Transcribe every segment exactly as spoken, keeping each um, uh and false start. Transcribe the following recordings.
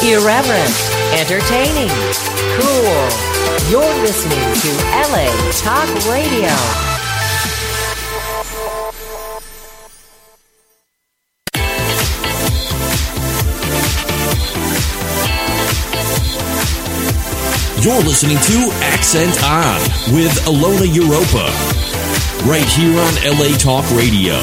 Irreverent, entertaining, cool. You're listening to L A Talk Radio. You're listening to Accent On with Ilona Europa, right here on L A Talk Radio.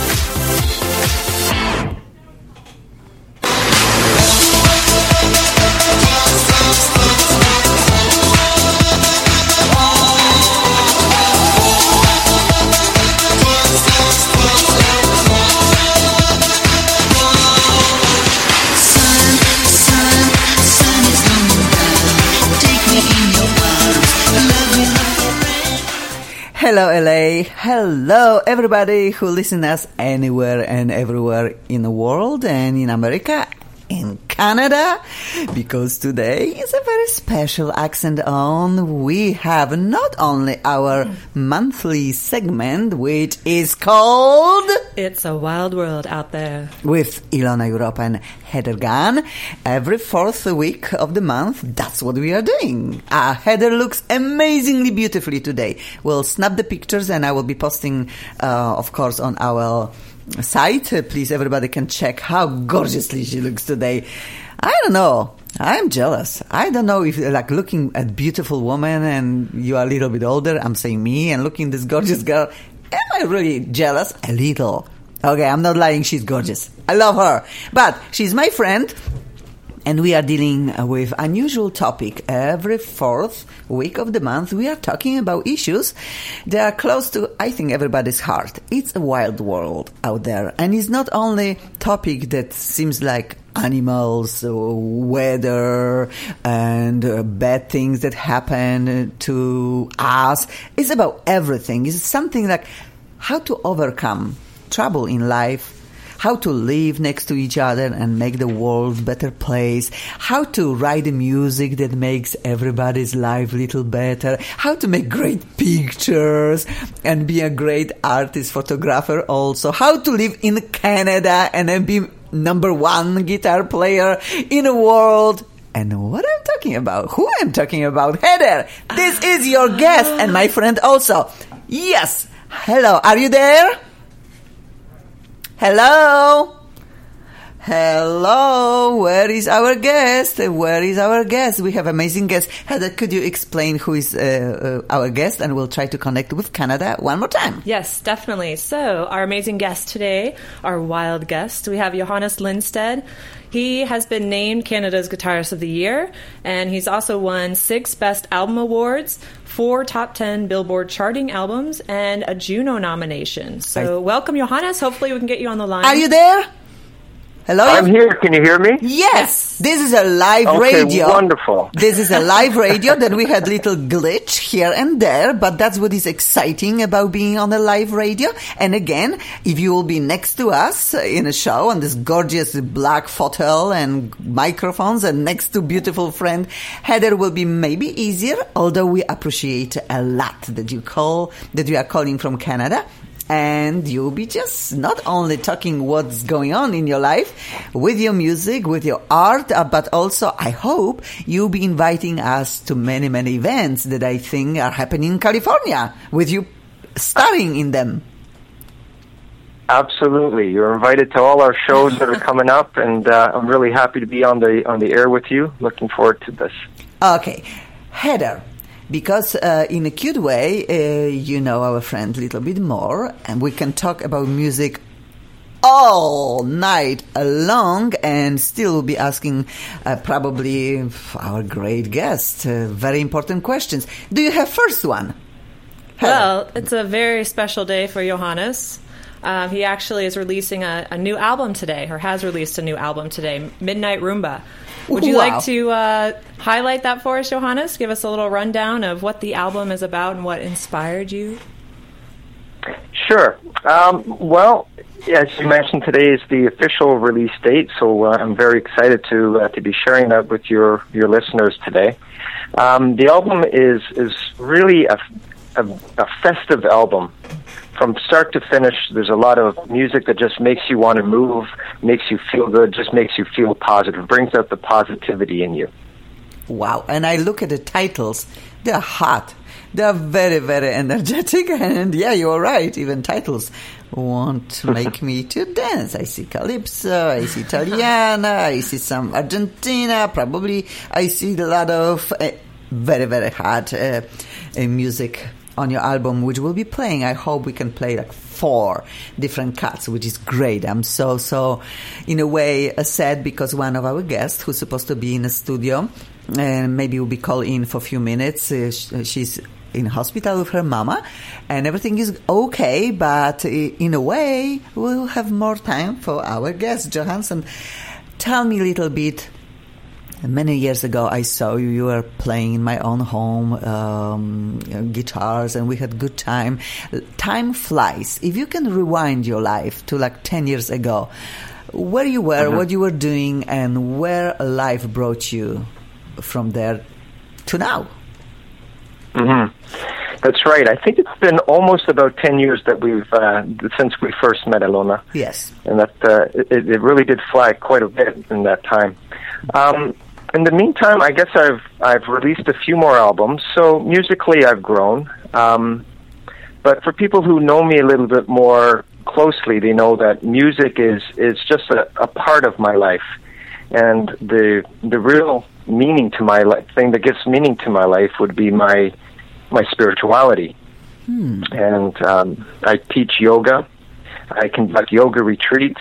Hello L A, hello everybody who listens us anywhere and everywhere in the world and in America, in Canada, because today is a very special Accent On. We have not only our monthly segment, which is called It's a Wild World Out There, with Ilona Europa and Heather Gunn. Every fourth week of the month, that's what we are doing. Uh, Heather looks amazingly beautifully today. We'll snap the pictures and I will be posting, uh, of course, on our site. Uh, please, everybody can check how gorgeously she looks today. I don't know. I'm jealous. I don't know if, like, looking at beautiful woman and you are a little bit older, I'm saying me, and looking at this gorgeous girl, am I really jealous? A little. Okay, I'm not lying. She's gorgeous. I love her. But she's my friend, and we are dealing with unusual topic. Every fourth week of the month, we are talking about issues that are close to, I think, everybody's heart. It's a wild world out there. And it's not only topic that seems like animals, weather, and uh, bad things that happen to us. It's about everything. It's something like how to overcome trouble in life, how to live next to each other and make the world a better place, how to write the music that makes everybody's life a little better, how to make great pictures and be a great artist, photographer also, how to live in Canada and then be number one guitar player in the world. And what I'm talking about, who I'm talking about, Heather, this is your guest and my friend also. Yes, hello, are you there? Hello? Hello? Where is our guest? Where is our guest? We have amazing guests. Heather, could you explain who is uh, uh, our guest? And we'll try to connect with Canada one more time. Yes, definitely. So, our amazing guest today, our wild guest, we have Johannes Lindstedt. He has been named Canada's Guitarist of the Year, and he's also won six Best Album Awards, four Top ten Billboard charting albums, and a Juno nomination. So, I... welcome, Johannes. Hopefully we can get you on the line. Are you there? Hello? I'm here. Can you hear me? Yes. This is a live okay, radio. Wonderful. This is a live radio that we had little glitch here and there, but that's what is exciting about being on a live radio. And again, if you will be next to us in a show on this gorgeous black photo and microphones and next to beautiful friend, Heather will be maybe easier, although we appreciate a lot that you call, that you are calling from Canada. And you'll be just not only talking what's going on in your life with your music, with your art, uh, but also, I hope, you'll be inviting us to many, many events that I think are happening in California, with you starring in them. Absolutely. You're invited to all our shows that are coming up, and uh, I'm really happy to be on the on the air with you. Looking forward to this. Okay. Heather. Because uh, in a cute way, uh, you know our friend a little bit more, and we can talk about music all night long, and still be asking uh, probably our great guest uh, very important questions. Do you have first one? Well, it's a very special day for Johannes. Um, he actually is releasing a, a new album today, or has released a new album today, Midnight Rumba. Would you wow. like to uh, highlight that for us, Johannes? Give us a little rundown of what the album is about and what inspired you? Sure. Um, well, as you mentioned, today is the official release date, so uh, I'm very excited to uh, to be sharing that with your, your listeners today. Um, the album is is really a, a, a festive album. from start to finish, there's a lot of music that just makes you want to move, makes you feel good, just makes you feel positive, brings out the positivity in you. Wow. And I look at the titles, they're hot. They're very, very energetic. And yeah, you're right. Even titles want to make me to dance. I see Calypso, I see Italiana, I see some Argentina. Probably I see a lot of uh, very, very hot uh, uh, music on your album, which we'll be playing. I hope we can play like four different cuts, which is great. I'm so, so, in a way, uh, sad because one of our guests, who's supposed to be in the studio, and maybe will be called in for a few minutes, uh, sh- she's in hospital with her mama, and everything is okay, but in a way, we'll have more time for our guest, Johansson. Tell me a little bit. Many years ago, I saw you. You were playing in my own home, um, guitars, and we had good time. Time flies. If you can rewind your life to like ten years ago, where you were, mm-hmm. what you were doing, and where life brought you from there to now. Mm-hmm. That's right. I think it's been almost about ten years that we've uh, since we first met, Ilona. Yes, and that uh, it, it really did fly quite a bit in that time. Um, in the meantime, I guess I've I've released a few more albums. So musically, I've grown. Um, but for people who know me a little bit more closely, they know that music is is just a, a part of my life, and the the real meaning to my life, thing that gives meaning to my life, would be my my spirituality. Hmm. And um, I teach yoga. I conduct yoga retreats,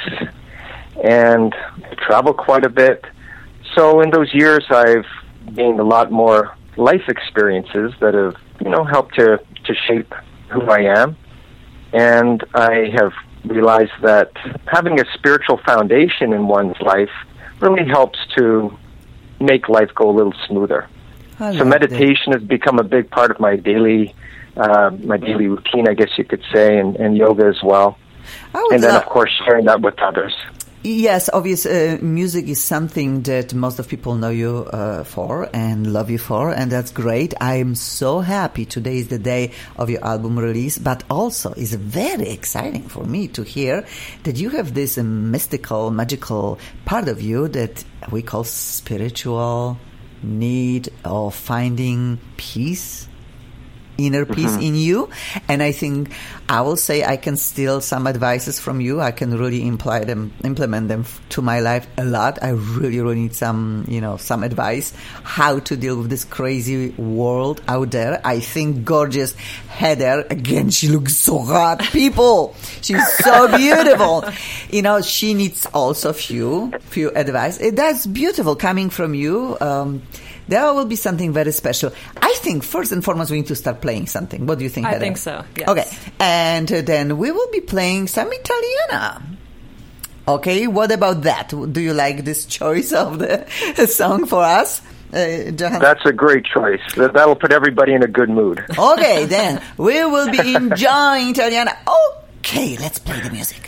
and I travel quite a bit. So in those years, I've gained a lot more life experiences that have, you know, helped to, to shape who I am. And I have realized that having a spiritual foundation in one's life really helps to make life go a little smoother. So meditation that. has become a big part of my daily uh, my daily routine, I guess you could say, and, and yoga as well. And then, of course, sharing that with others. Yes, obviously, uh, music is something that most of people know you uh, for and love you for, and that's great. I am so happy today is the day of your album release, but also it's very exciting for me to hear that you have this uh, mystical, magical part of you that we call spiritual need of finding peace, inner peace mm-hmm. in you. And I think I will say I can steal some advices from you. I can really imply them, implement them to my life a lot. I really, really need some, you know, some advice how to deal with this crazy world out there. I think gorgeous Heather, again, she looks so hot. People, she's so beautiful. You know, she needs also few, few advice. That's beautiful coming from you. Um, There will be something very special. I think first and foremost we need to start playing something. What do you think, I Heather? think so, yes. Okay, and uh, then we will be playing some Italiana. Okay, what about that? Do you like this choice of the song for us, uh, Johan? That's a great choice. That'll put everybody in a good mood. Okay, then we will be enjoying Italiana. Okay, let's play the music.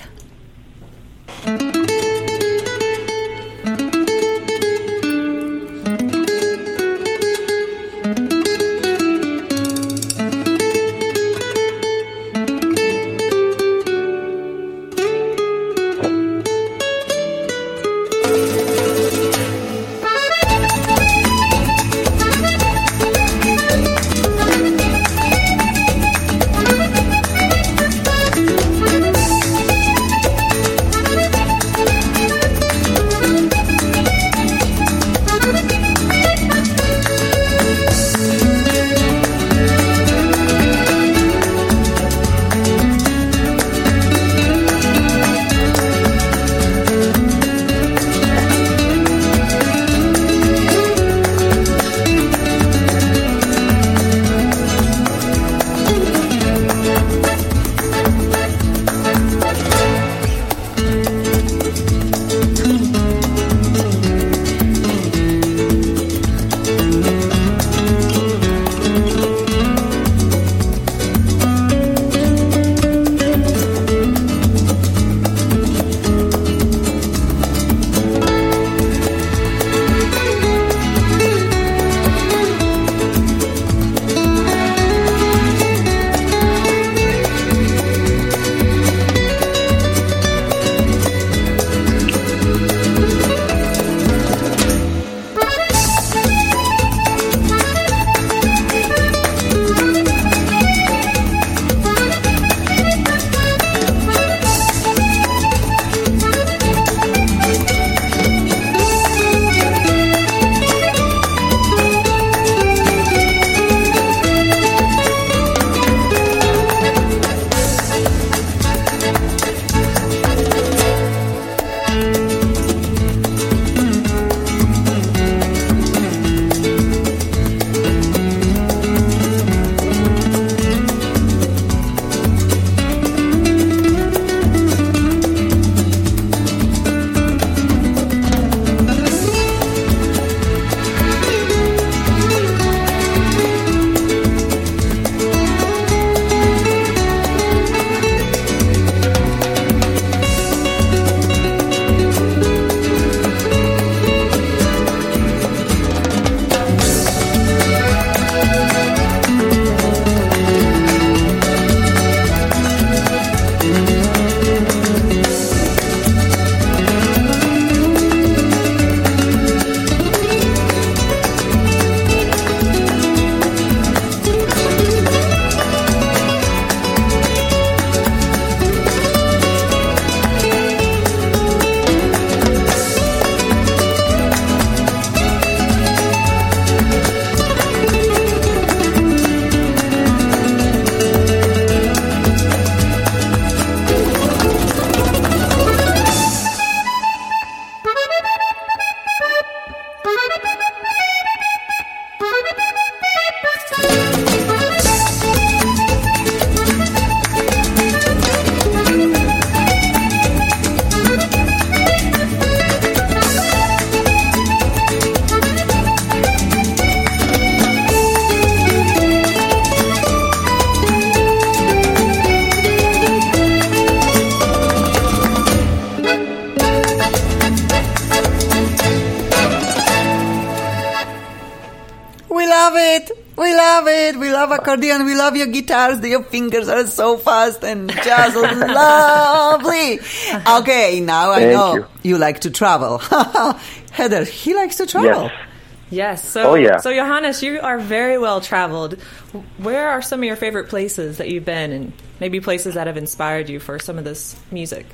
We love it. We love accordion. We love your guitars. Your fingers are so fast and just lovely. Okay, now I Thank know you. you like to travel. Heather, he likes to travel. Yes. Yes. So, Oh, yeah. so Johannes, you are very well traveled. Where are some of your favorite places that you've been, and maybe places that have inspired you for some of this music?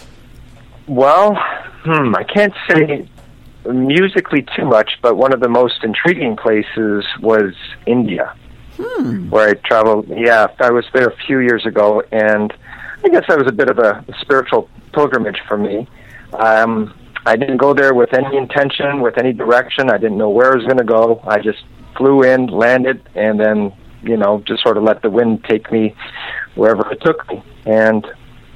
Well, hmm, I can't say musically too much, but one of the most intriguing places was India, hmm. where I traveled. Yeah, I was there a few years ago, and I guess that was a bit of a spiritual pilgrimage for me. Um, I didn't go there with any intention, with any direction. I didn't know where I was going to go. I just flew in, landed, and then, you know, just sort of let the wind take me wherever it took me. And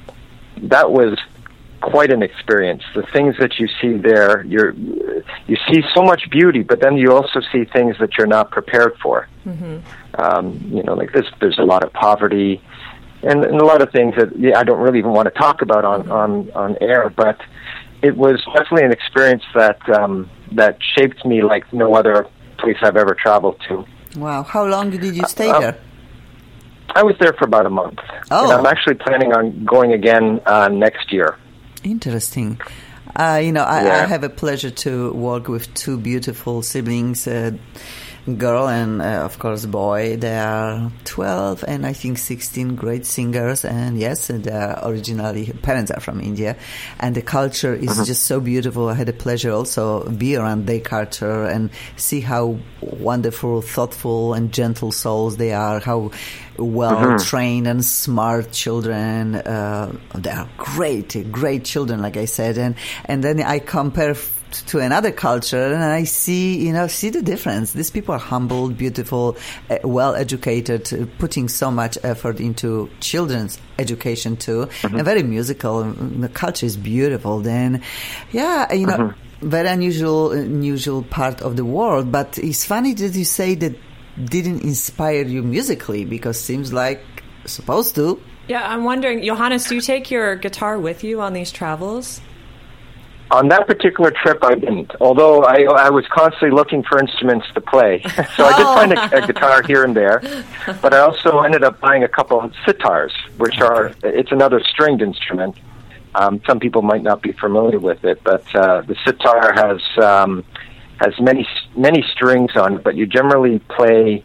that was quite an experience. The things that you see there, you're, you see so much beauty, but then you also see things that you're not prepared for. Mm-hmm. Um, you know, like this, there's a lot of poverty and, and a lot of things that yeah, I don't really even want to talk about on, on, on air, but it was definitely an experience that um, that shaped me like no other place I've ever traveled to. Wow. How long did you stay Uh, there? I was there for about a month. Oh. And I'm actually planning on going again uh, next year. Interesting. Uh, you know, I, Yeah. I have a pleasure to work with two beautiful siblings, uh, girl and, uh, of course, boy. They are twelve and I think sixteen great singers. And yes, they are originally, parents are from India. And the culture is Mm-hmm. just so beautiful. I had a pleasure also be around their culture and see how wonderful, thoughtful and gentle souls they are, how well Mm-hmm. trained and smart children. Uh, they are great, great children, like I said. And, and then I compare f- to another culture and I see, you know, see the difference. These people are humble, beautiful, uh, well educated, uh, putting so much effort into children's education too, Mm-hmm. and very musical. The culture is beautiful. Then, yeah, you know, Mm-hmm. very unusual, unusual part of the world. But it's funny that you say that didn't inspire you musically, because seems like supposed to. Yeah, I'm wondering, Johannes, do you take your guitar with you on these travels? On that particular trip, I didn't, although I, I was constantly looking for instruments to play. So I did find a, a guitar here and there, but I also ended up buying a couple of sitars, which are, it's another stringed instrument. Um, some people might not be familiar with it, but uh, the sitar has um, has many many strings on it, but you generally play,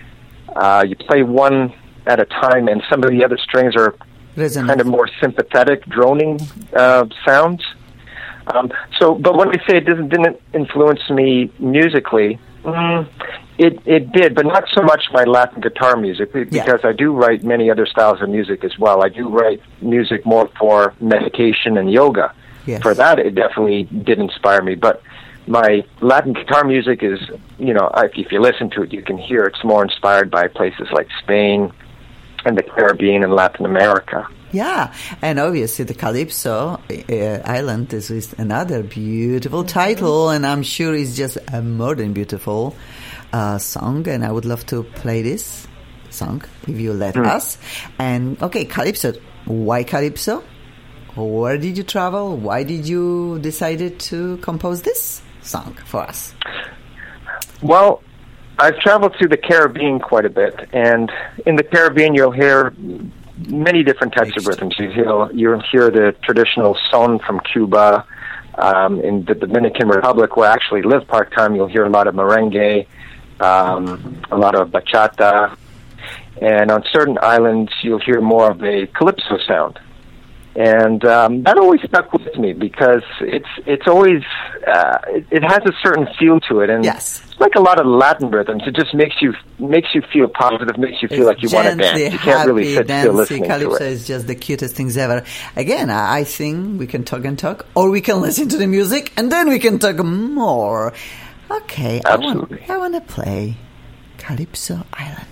uh, you play one at a time, and some of the other strings are Resonance. kind of more sympathetic, droning uh, sounds. Um, so, but when I say it didn't, didn't influence me musically, mm, it it did, but not so much my Latin guitar music, because Yeah. I do write many other styles of music as well. I do write music more for meditation and yoga. Yes. For that, it definitely did inspire me. But my Latin guitar music is, you know, if, if you listen to it, you can hear it's more inspired by places like Spain and the Caribbean and Latin America. Yeah, and obviously the Calypso uh, Island is with another beautiful title, and I'm sure it's just a more than beautiful uh, song, and I would love to play this song if you let Mm. us. And okay, Calypso. Why Calypso? Where did you travel? Why did you decided to compose this song for us? Well, I've traveled through the Caribbean quite a bit, and in the Caribbean you'll hear many different types of rhythms. You hear, you'll hear the traditional son from Cuba. Um, in the Dominican Republic, where I actually live part-time, you'll hear a lot of merengue, um, a lot of bachata, and on certain islands you'll hear more of a calypso sound. And um, that always stuck with me because it's it's always uh, it, it has a certain feel to it, and Yes. it's like a lot of Latin rhythms. It just makes you makes you feel positive, makes you feel like you want to dance. Gently, You can't really happy, sit still dancey. listening Calypso to it. is just the cutest things ever. Again, I I think we can talk and talk, or we can listen to the music, and then we can talk more. Okay, Absolutely. I want, I want to play Calypso Island.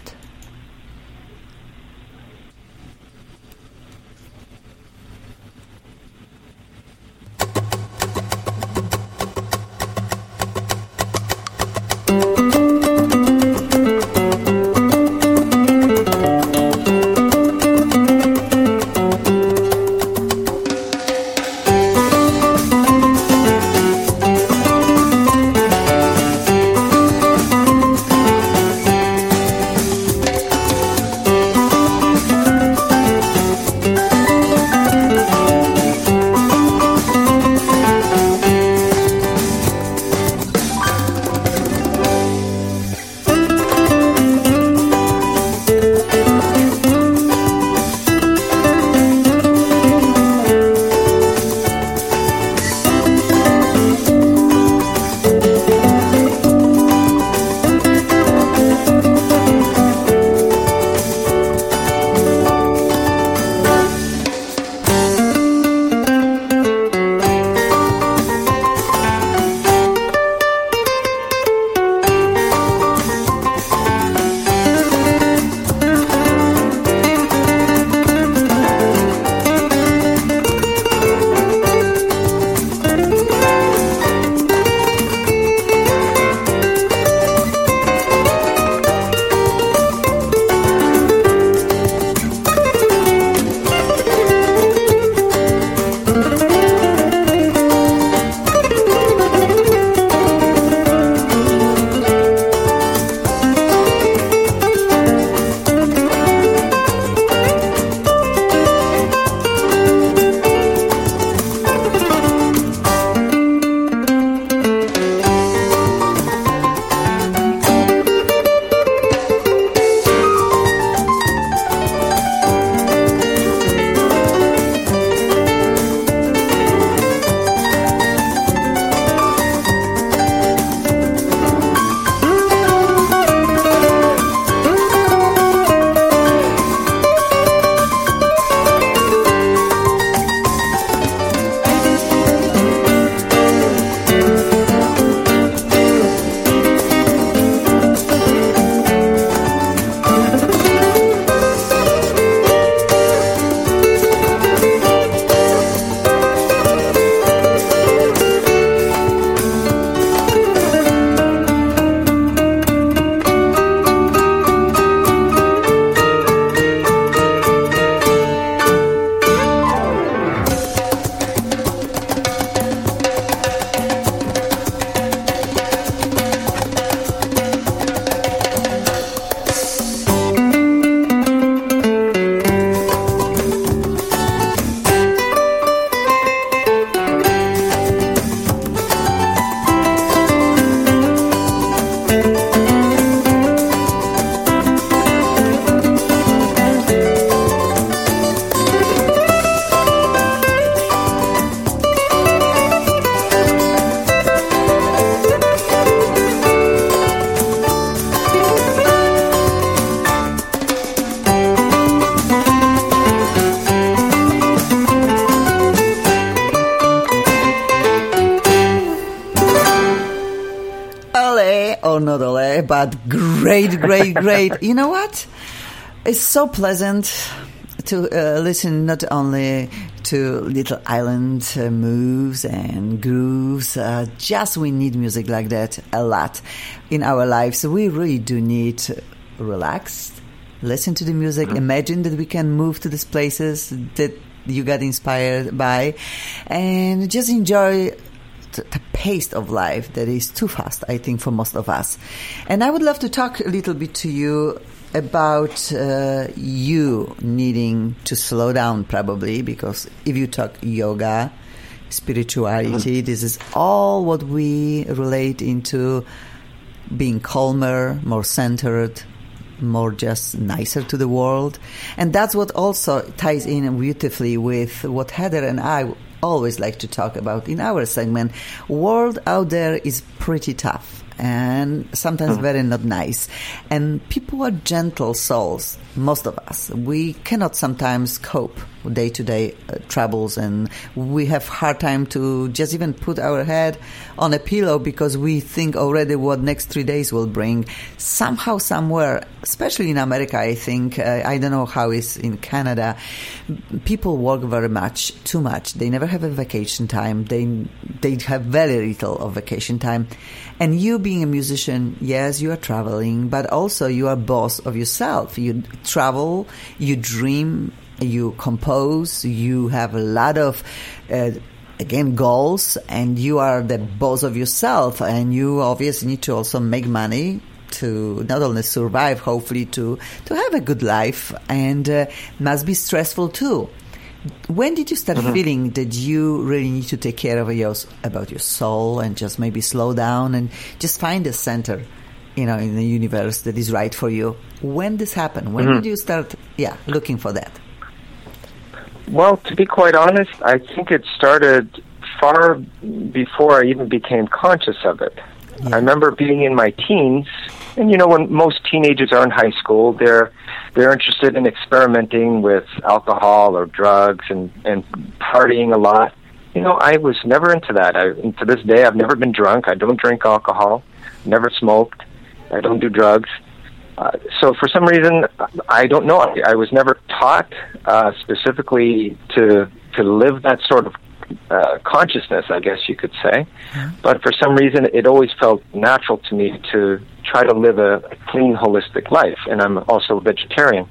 uh, but great, great, great. You know what? It's so pleasant to uh, listen not only to Little Island uh, moves and grooves. Uh, just we need music like that a lot in our lives. We really do need to relax, listen to the music, imagine that we can move to these places that you got inspired by, and just enjoy the, the pace of life that is too fast, I think, for most of us. And I would love to talk a little bit to you about uh, you needing to slow down, probably, because if you talk yoga, spirituality, this is all what we relate into being calmer, more centered, more just nicer to the world. And that's what also ties in beautifully with what Heather and I always like to talk about in our segment. World out there is pretty tough and sometimes very not nice. And people are gentle souls, most of us. We cannot sometimes cope with day-to-day uh, troubles, and we have hard time to just even put our head on a pillow because we think already what next three days will bring. Somehow, somewhere, especially in America, I think, uh, I don't know how it's in Canada, people work very much, too much. They never have a vacation time. They, they have very little of vacation time. And you being a musician, yes, you are traveling, but also you are boss of yourself. You travel, you dream, you compose, you have a lot of, uh, again, goals, and you are the boss of yourself. And you obviously need to also make money to not only survive, hopefully to, to have a good life, and uh, must be stressful too. When did you start mm-hmm. feeling that you really need to take care of your, about your soul and just maybe slow down and just find a center, you know, in the universe that is right for you? When this happened? When mm-hmm. did you start, yeah, looking for that? Well, to be quite honest, I think it started far before I even became conscious of it. Yeah. I remember being in my teens, and you know, when most teenagers are in high school, they're they're interested in experimenting with alcohol or drugs and, and partying a lot. You know, I was never into that. I, and to this day, I've never been drunk. I don't drink alcohol, never smoked. I don't do drugs. Uh, so for some reason, I don't know. I, I was never taught uh, specifically to to live that sort of uh, consciousness, I guess you could say. Yeah. But for some reason, it always felt natural to me to try to live a, a clean, holistic life. And I'm also a vegetarian.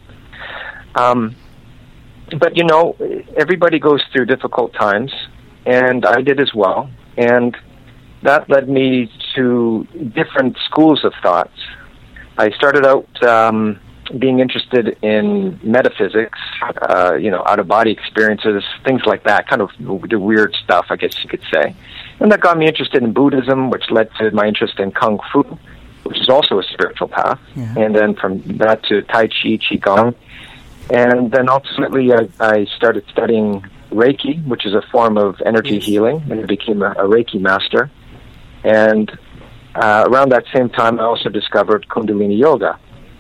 Um, but, you know, everybody goes through difficult times, and I did as well. And that led me to different schools of thoughts. I started out um, being interested in metaphysics, uh, you know, out-of-body experiences, things like that, kind of the weird stuff, I guess you could say. And that got me interested in Buddhism, which led to my interest in Kung Fu, which is also a spiritual path. Yeah. And then from that to Tai Chi, Qigong. And then ultimately I, I started studying Reiki, which is a form of energy yes. healing, and I became a, a Reiki master. And uh, around that same time, I also discovered Kundalini Yoga.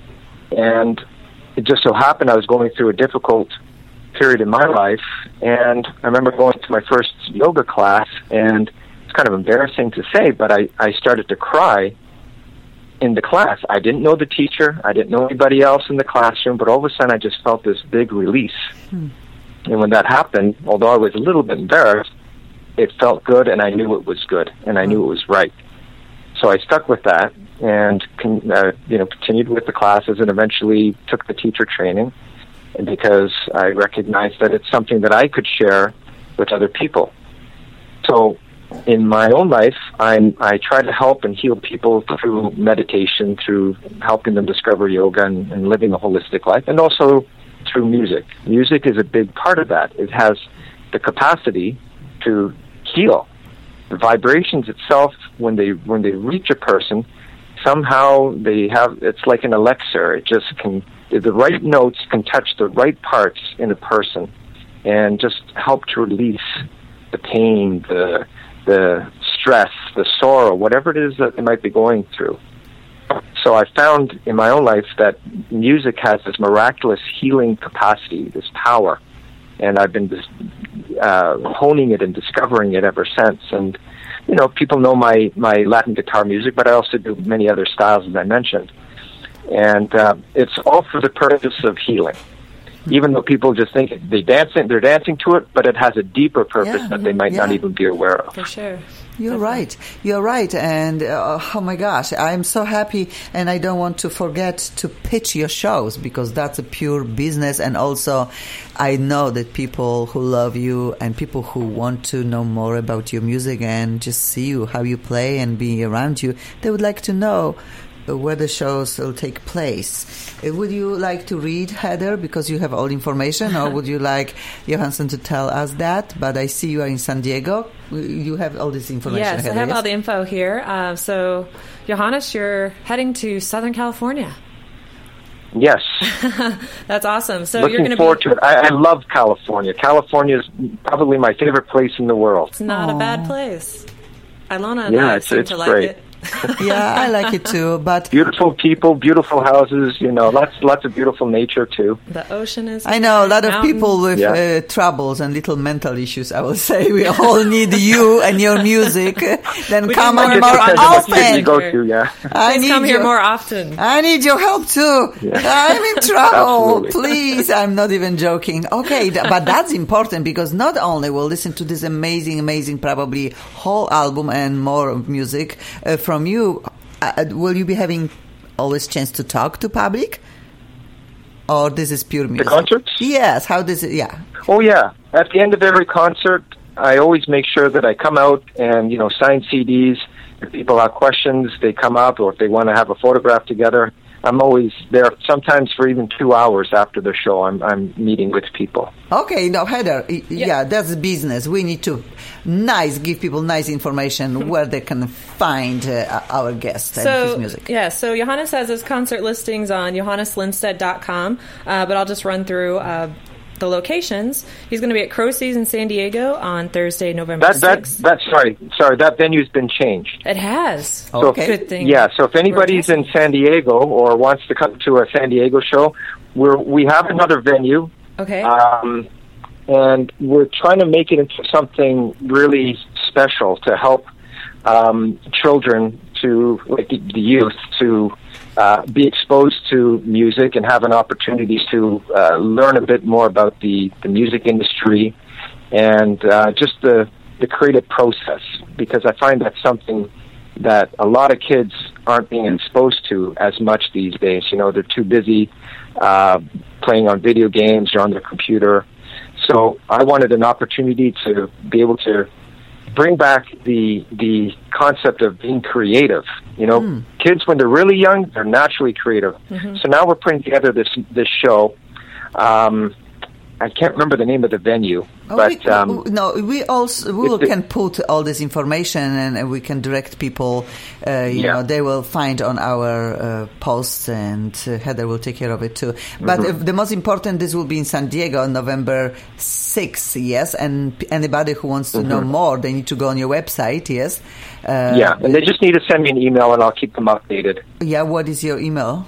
And it just so happened I was going through a difficult period in my life, and I remember going to my first yoga class, and it's kind of embarrassing to say, but I, I started to cry in the class. I didn't know the teacher. I didn't know anybody else in the classroom, but all of a sudden I just felt this big release. Hmm. And when that happened, although I was a little bit embarrassed, it felt good, and I knew it was good, and I knew it was right. So I stuck with that and con- uh, you know, continued with the classes, and eventually took the teacher training, and because I recognized that it's something that I could share with other people. So in my own life, I'm, I try to help and heal people through meditation, through helping them discover yoga and, and living a holistic life, and also through music. Music is a big part of that. It has the capacity to heal. The vibrations itself, when they when they reach a person, somehow they have, it's like an elixir. It just can, the right notes can touch the right parts in a person and just help to release the pain, the the stress, the sorrow, whatever it is that they might be going through. So I found in my own life that music has this miraculous healing capacity, this power, and I've been uh, honing it and discovering it ever since. And you know, people know my, my Latin guitar music, but I also do many other styles, as I mentioned. And uh, it's all for the purpose of healing. Even though people just think they dancing, they're dancing to it, but it has a deeper purpose Yeah, that they might yeah. not even be aware of. For sure. You're right. You're right. And uh, oh my gosh, I'm so happy. And I don't want to forget to pitch your shows because that's a pure business. And also, I know that people who love you and people who want to know more about your music and just see you, how you play and be around you, they would like to know where the shows will take place. Uh, Would you like to read, Heather, because you have all information, or would you like Johansson to tell us that? But I see you are in San Diego. You have all this information, Yes, Heather, I have yes? all the info here. Uh, so, Johannes, you're heading to Southern California. Yes. That's awesome. So you're Looking going to forward be. to it. I, I love California. California is probably my favorite place in the world. It's not Aw. a bad place. Ilona and Yeah, I it's- seem it's to like great. it. Yeah, I like it too. But Beautiful people, beautiful houses, you know, lots lots of beautiful nature too. The ocean is. I know a lot of mountains. people with Yeah. uh, troubles and little mental issues. I will say we all need you and your music. Then We come need on more more Depends on what city you often. go to, yeah. I Please need come here your- more often. I need your help too. I'm in trouble. Absolutely. Please, I'm not even joking. Okay, th- but that's important because not only we'll listen to this amazing, amazing, probably whole album and more music uh, from you. Uh, will you be having always chance to talk to public, or this is pure music? concerts? Yes. How does it? Yeah. Oh yeah. At the end of every concert, I always make sure that I come out and, you know, sign C Ds. If people have questions, they come up, or if they want to have a photograph together. I'm always there, sometimes for even two hours after the show. I'm I'm meeting with people. Okay, no, Heather, y- yeah. that's business. We need to nice give people nice information where they can find uh, our guest and his So, music. yeah, so Johannes has his concert listings on johannes lindstedt dot com, uh, but I'll just run through uh, the locations. He's going to be at Crowseas in San Diego on Thursday, November That that sixth. that's sorry, sorry. That venue's been changed. It has. So, Okay. Good thing. Yeah, so if anybody's in San Diego or wants to come to a San Diego show, we're we have another venue. Okay. Um, and we're trying to make it into something really special to help um, children to, like the, the youth, to uh, be exposed to music and have an opportunity to uh, learn a bit more about the, the music industry and uh, just the, the creative process, because I find that's something that a lot of kids aren't being exposed to as much these days. You know, they're too busy uh, playing on video games or on their computer. So I wanted an opportunity to be able to bring back the the concept of being creative. You know, Mm. kids when they're really young, they're naturally creative. Mm-hmm. So now we're putting together this this show. Um, I can't remember the name of the venue, Oh, but we, um, no, we also we it- can put all this information and uh, we can direct people. Uh, you Yeah. know, they will find on our uh, posts, and uh, Heather will take care of it too. But Mm-hmm. uh, the most important, this will be in San Diego on November sixth. Yes, and p- anybody who wants to know more, they need to go on your website. Yes. Uh, yeah, and they just need to send me an email, and I'll keep them updated. Yeah. What is your email?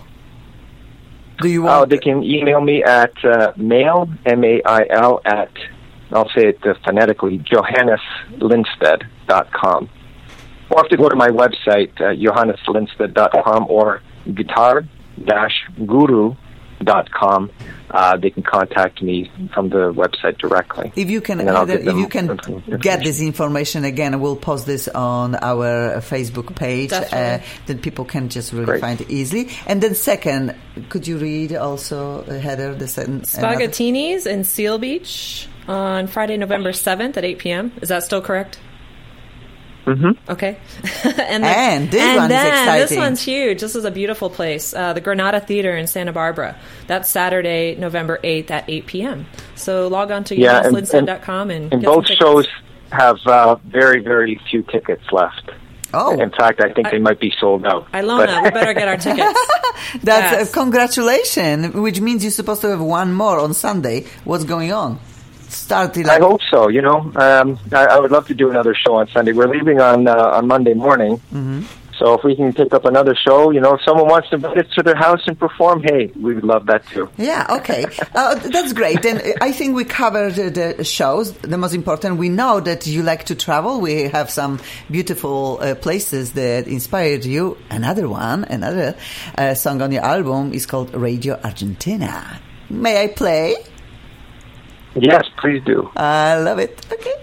Do you Oh, want? they can email me at uh, mail, M A I L, at, I'll say it uh, phonetically, johannes lindstedt dot com. Or if they go to my website, uh, johannes lindstedt dot com or guitar dash guru dot com, uh, they can contact me from the website directly. If you can, And then I'll Heather, give if them you can information. get this information again, we'll post this on our uh, Facebook page. Uh, Definitely. then people can just really Great. find it easily. And then second, could you read also, uh, Heather, the second? another- Spaghettinis in Seal Beach on Friday, November seventh at eight p.m. Is that still correct? Mm-hmm. Okay. and And this and one is then, exciting. This one's huge. This is a beautiful place. Uh, the Granada Theater in Santa Barbara. That's Saturday, November eighth at eight p.m. So log on to Yeah, johannes and- lindstedt and- dot com and, And get some both tickets. shows have uh, very, very few tickets left. Oh, In fact, I think they might be sold out. Ilona, we better get our tickets. that's Yes. uh, congratulations, which means you're supposed to have one more on Sunday. What's going on? Started I like, hope so. You know, um, I, I would love to do another show on Sunday. We're leaving on uh, on Monday morning, So if we can pick up another show, you know, if someone wants to invite us to their house and perform, hey, we would love that too. Yeah, okay. Uh, that's great. And I think we covered the, the shows. The most important, we know that you like to travel. We have some beautiful uh, places that inspired you. Another one, another uh, song on your album is called Radio Argentina. May I play? Yes, please do. I love it. Okay.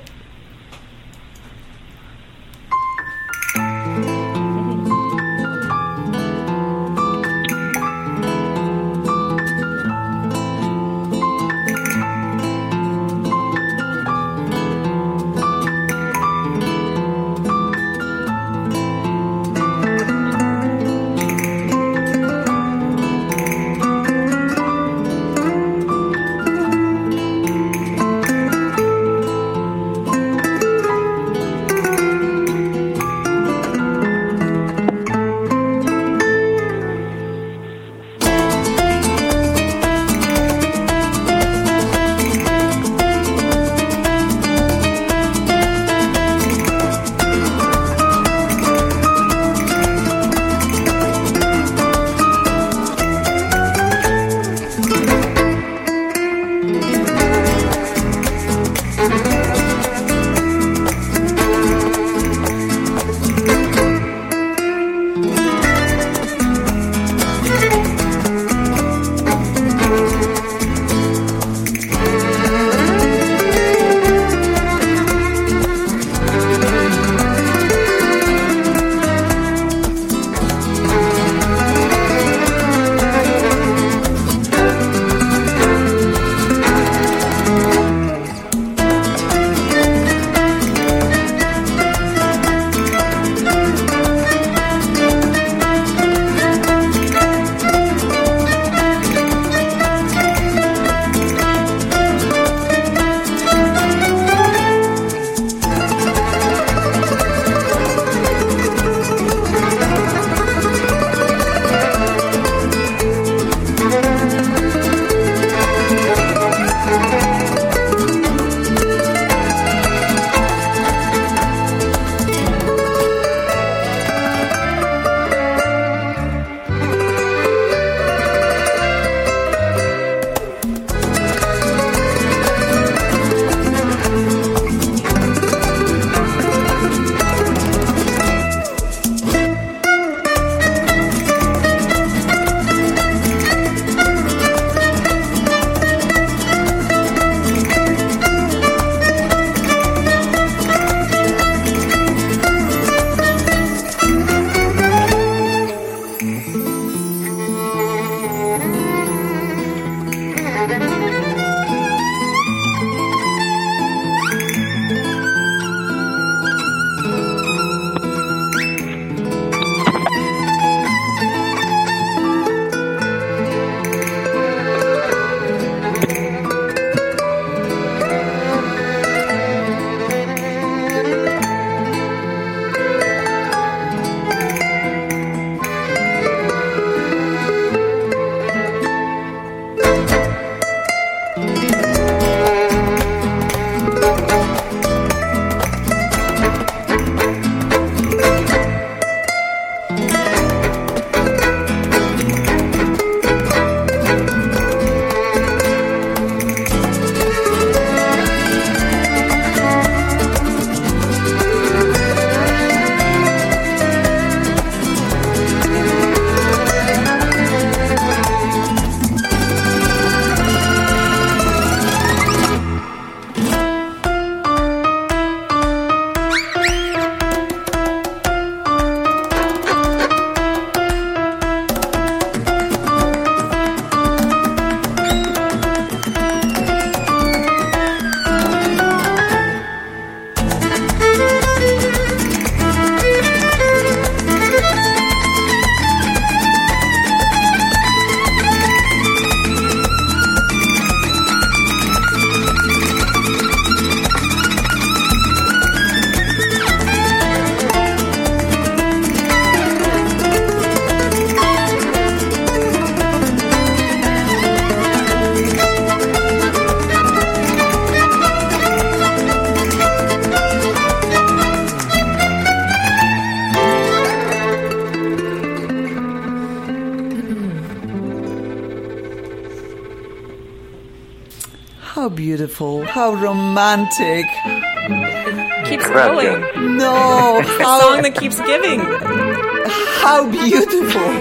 beautiful. How romantic. Keeps going. No. A How, song that keeps giving. how beautiful.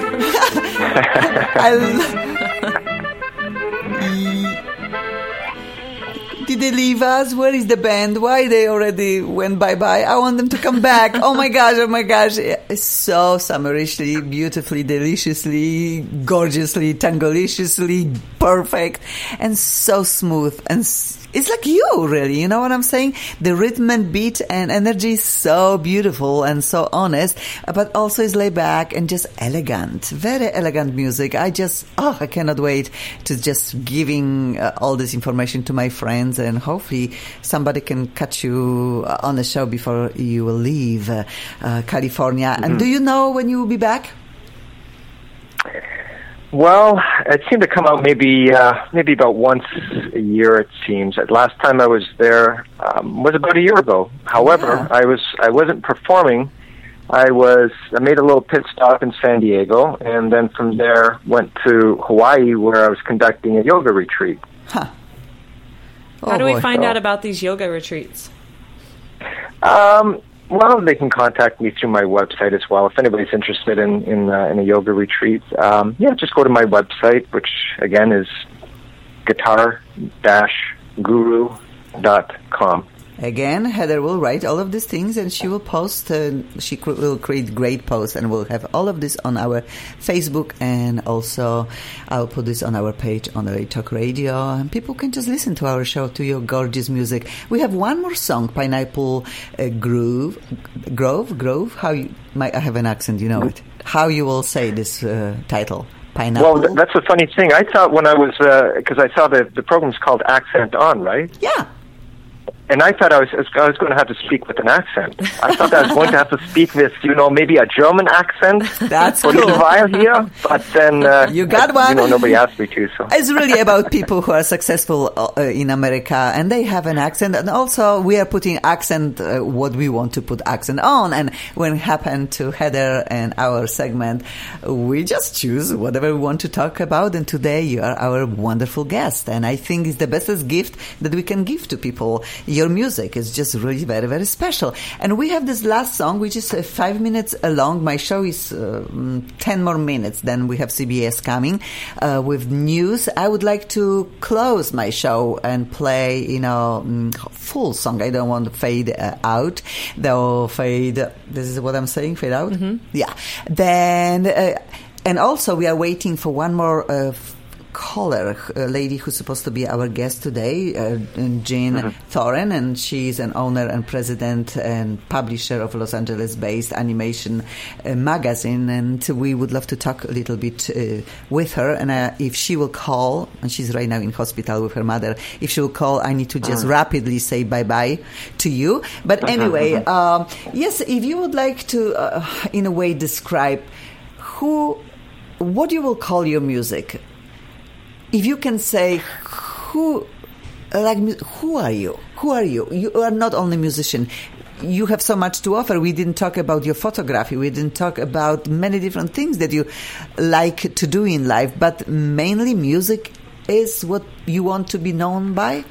I lo- Did they leave us? Where is the band? Why they already went bye-bye? I want them to come back. Oh my gosh, oh my gosh. It's so summerishly, beautifully, deliciously, gorgeously, tangoliciously perfect, and so smooth. And s- it's like you, really. You know what I'm saying? The rhythm and beat and energy is so beautiful and so honest, but also is laid back and just elegant. Very elegant music. I just, oh, I cannot wait to just giving uh, all this information to my friends, and hopefully somebody can catch you on the show before you will leave uh, uh, California. Mm-hmm. And do you know when you will be back? Well, it seemed to come out maybe uh, maybe about once a year. It seems. Last time I was there um, was about a year ago. However, Yeah. I was I wasn't performing. I was I made a little pit stop in San Diego, and then from there went to Hawaii, where I was conducting a yoga retreat. Huh. How Oh, do we boy. find out about these yoga retreats? Um, well, they can contact me through my website as well. If anybody's interested in in, uh, in a yoga retreat, um, yeah, just go to my website, which again is guitar dash guru dot com. Again, Heather will write all of these things, and she will post. Uh, she cr- will create great posts, and we'll have all of this on our Facebook, and also I'll put this on our page on the Talk Radio, and people can just listen to our show, to your gorgeous music. We have one more song, Pineapple uh, Groove, Grove, Grove. How you? My, I have an accent, you know it. How you will say this uh, title? Pineapple. Well, th- that's a funny thing. I thought when I was because I saw the the program's called Accent On, right? Yeah. And I thought I was I was going to have to speak with an accent. I thought I was going to have to speak with, you know, maybe a German accent That's for a cool. little while here. But then uh, You got one. You know, nobody asked me to. So It's really about people who are successful uh, in America, and they have an accent, and also we are putting accent uh, what we want to put accent on. And when it happened to Heather and our segment, we just choose whatever we want to talk about. And today you are our wonderful guest, and I think it's the bestest gift that we can give to people. Your music is just really very, very special. And we have this last song, which is uh, five minutes long. My show is uh, ten more minutes. Then we have C B S coming uh, with news. I would like to close my show and play, you know, mm, full song. I don't want to fade uh, out. Though fade, this is what I'm saying, fade out? Mm-hmm. Yeah. Then, uh, and also we are waiting for one more uh, caller, a lady who's supposed to be our guest today, uh, Jean mm-hmm. Thoren, and she's an owner and president and publisher of Los Angeles-based animation uh, magazine, and we would love to talk a little bit uh, with her. And uh, if she will call, and she's right now in hospital with her mother, if she will call, I need to just mm-hmm. rapidly say bye-bye to you. But anyway, mm-hmm. um, yes, if you would like to, uh, in a way, describe who, what you will call your music. If you can say, who, like, who are you? Who are you? You are not only a musician. You have so much to offer. We didn't talk about your photography. We didn't talk about many different things that you like to do in life. But mainly music is what you want to be known by?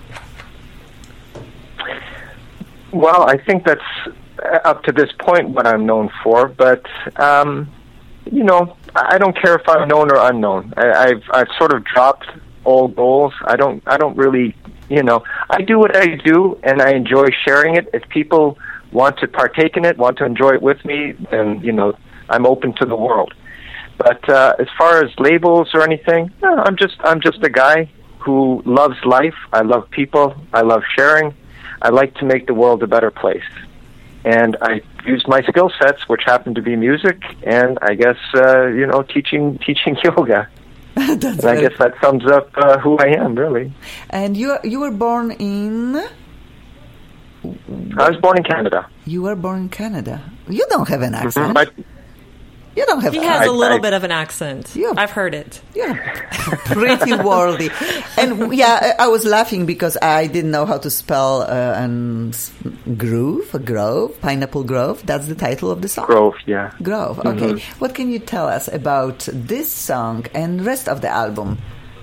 Well, I think that's up to this point what I'm known for. But, um, you know, I don't care if I'm known or unknown. I, I've I've sort of dropped all goals. I don't I don't really, you know, I do what I do, and I enjoy sharing it. If people want to partake in it, want to enjoy it with me, then, you know, I'm open to the world. But uh, as far as labels or anything, no, I'm just I'm just a guy who loves life. I love people. I love sharing. I like to make the world a better place. And I use my skill sets, which happen to be music, and I guess, uh, you know, teaching teaching yoga. And I guess that sums up uh, who I am, really. And you you were born in? I was born in Canada. You were born in Canada. You don't have an accent. Mm-hmm. You don't have. He an has accent. a little I, bit of an accent. Yeah. I've heard it. Yeah, pretty worldly. And yeah, I was laughing because I didn't know how to spell uh, and groove, grove, pineapple grove. That's the title of the song. Grove, yeah. Grove. Okay. Mm-hmm. What can you tell us about this song and rest of the album?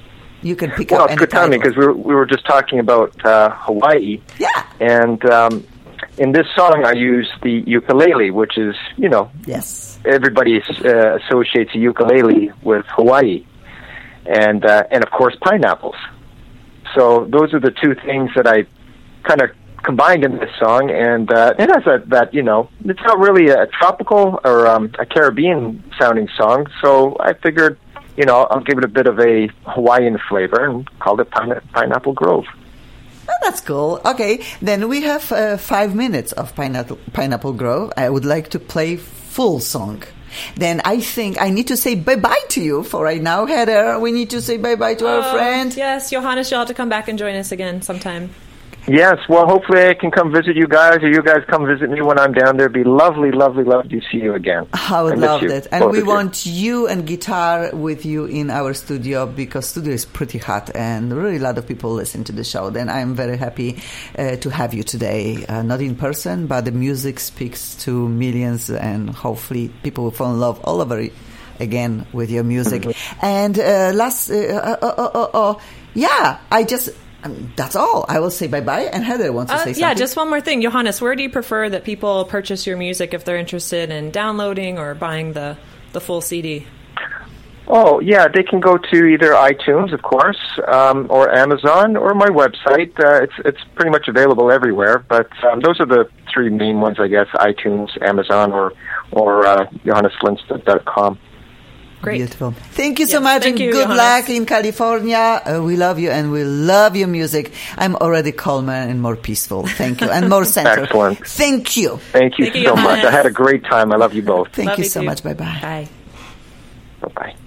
You can pick Well, up it's any good timing title. because we were, we were just talking about uh, Hawaii. Yeah. And um, in this song, I use the ukulele, which is, you know, Yes. everybody uh, associates a ukulele with Hawaii. And, uh, and of course, pineapples. So those are the two things that I kind of combined in this song. And uh, it has a, that, you know, it's not really a tropical or um, a Caribbean-sounding song. So I figured, you know, I'll give it a bit of a Hawaiian flavor and called it Pine- Pineapple Grove. Oh, that's cool. Okay, then we have uh, five minutes of Pineapple, Pineapple Grove. I would like to play full song. Then I think I need to say bye-bye to you for right now, Heather. We need to say bye-bye to our Oh, friend. Yes, Johannes, you'll have to come back and join us again sometime. Yes, well, hopefully I can come visit you guys, or you guys come visit me when I'm down there. It'd be lovely, lovely, lovely to see you again. I would miss love you, that. And both we of you. want you and guitar with you in our studio because studio is pretty hot and really a lot of people listen to the show. Then I'm very happy uh, to have you today. Uh, not in person, but the music speaks to millions and hopefully people will fall in love all over it again with your music. Mm-hmm. And uh, last, uh, uh, uh, uh, uh, uh, yeah, I just... Um, that's all. I will say bye-bye, and Heather wants to Uh, say something. yeah, just one more thing. Johannes, where do you prefer that people purchase your music if they're interested in downloading or buying the, the full C D? Oh, yeah, they can go to either iTunes, of course, um, or Amazon, or my website. Uh, it's it's pretty much available everywhere, but um, those are the three main ones, I guess, iTunes, Amazon, or, or uh, johannes lindstedt dot com. Great. Beautiful. Thank you so Yes, much, thank and you, good Johannes. luck in California. Uh, we love you, and we love your music. I'm already calmer and more peaceful. Thank you, and more centered. Excellent. Thank you. Thank you Thank you, so much. Johannes. I had a great time. I love you both. Thank Love you you so too. much. Bye-bye. Bye. Bye-bye.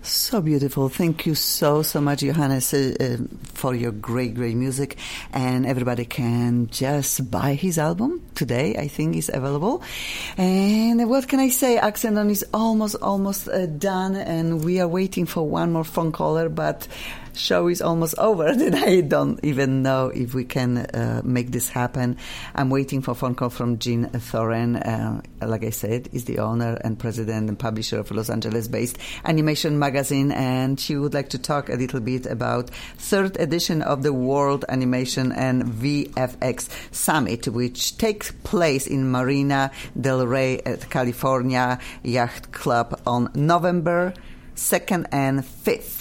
So beautiful. Thank you so, so much, Johannes, uh, uh, for your great, great music. And everybody can just buy his album today. I think it's available. And what can I say? Accent On is almost, almost uh, done. And we are waiting for one more phone caller, but show is almost over, and I don't even know if we can uh, make this happen. I'm waiting for a phone call from Jean Thoren. Uh, like I said, is the owner and president and publisher of Los Angeles-based animation magazine, and she would like to talk a little bit about third edition of the World Animation and V F X Summit, which takes place in Marina del Rey at California Yacht Club on November second and fifth.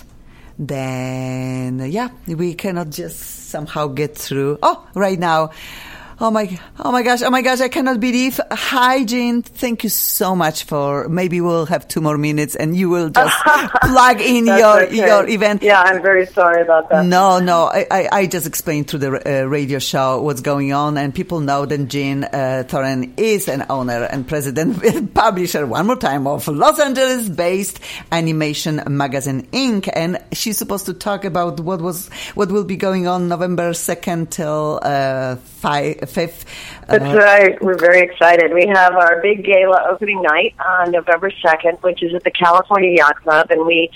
Then, yeah, we cannot just somehow get through. Oh, right now. Oh my, oh my gosh, oh my gosh, I cannot believe. Hi, Jean. Thank you so much for, maybe we'll have two more minutes and you will just plug in your, okay. your event. Yeah, I'm very sorry about that. No, no, I, I, I just explained through the uh, radio show what's going on, and people know that Jean uh, Thoren is an owner and president and publisher, one more time, of Los Angeles-based Animation Magazine Incorporated. And she's supposed to talk about what was, what will be going on November second till uh, five. Fifth. That's uh, right. We're very excited. We have our big gala opening night on November second, which is at the California Yacht Club, and we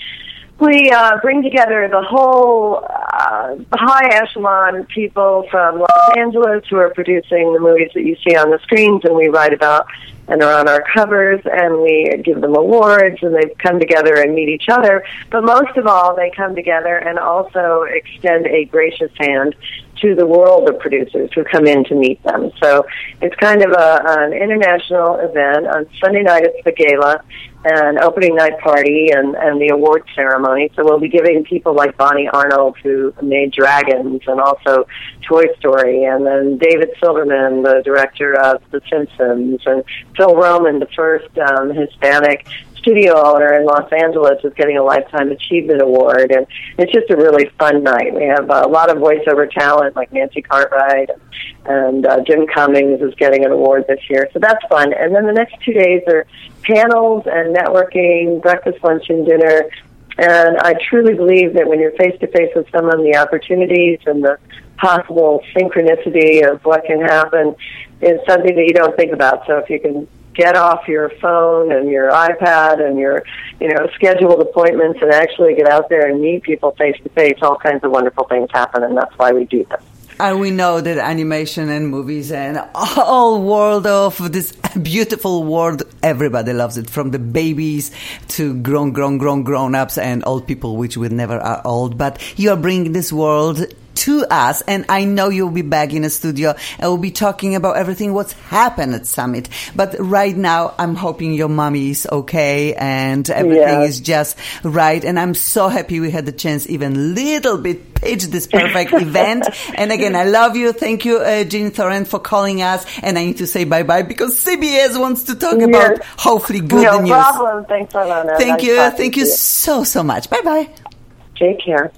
we uh, bring together the whole uh, high echelon people from Los Angeles who are producing the movies that you see on the screens, and we write about and are on our covers, and we give them awards, and they come together and meet each other. But most of all, they come together and also extend a gracious hand to the world of producers who come in to meet them. So it's kind of a, an international event. On Sunday night, it's the gala, an opening night party, and, and the award ceremony. So we'll be giving people like Bonnie Arnold, who made Dragons, and also Toy Story, and then David Silverman, the director of The Simpsons, and Phil Roman, the first um, Hispanic studio owner in Los Angeles, is getting a Lifetime Achievement Award, and it's just a really fun night. We have a lot of voiceover talent like Nancy Cartwright, and uh, Jim Cummings is getting an award this year, so that's fun. And then the next two days are panels and networking, breakfast, lunch, and dinner. And I truly believe that when you're face-to-face with someone, the opportunities and the possible synchronicity of what can happen is something that you don't think about. So if you can get off your phone and your iPad and your, you know, scheduled appointments and actually get out there and meet people face-to-face, all kinds of wonderful things happen, and that's why we do this. And we know that animation and movies and all world of this beautiful world, everybody loves it, from the babies to grown, grown, grown, grown-ups and old people, which we never are old. But you are bringing this world to us, and I know you'll be back in the studio and we'll be talking about everything what's happened at Summit. But right now, I'm hoping your mommy is okay and everything yes. is just right. And I'm so happy we had the chance even little bit pitch this perfect event. And again, I love you. Thank you, uh, Jean Thoren, for calling us. And I need to say bye-bye because C B S wants to talk yes. about hopefully good no news. No problem. Thanks, Alona. Thank nice you. Thank you, you so, so much. Bye-bye. Take care.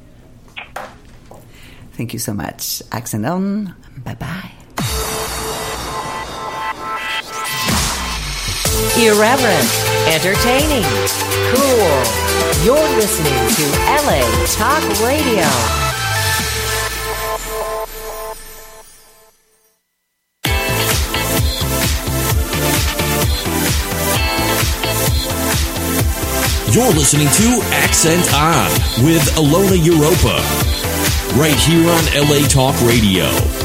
Thank you so much. Accent On. Bye-bye. Irreverent, entertaining, cool. You're listening to L A Talk Radio. You're listening to Accent On with Alona Europa. Right here on L A Talk Radio.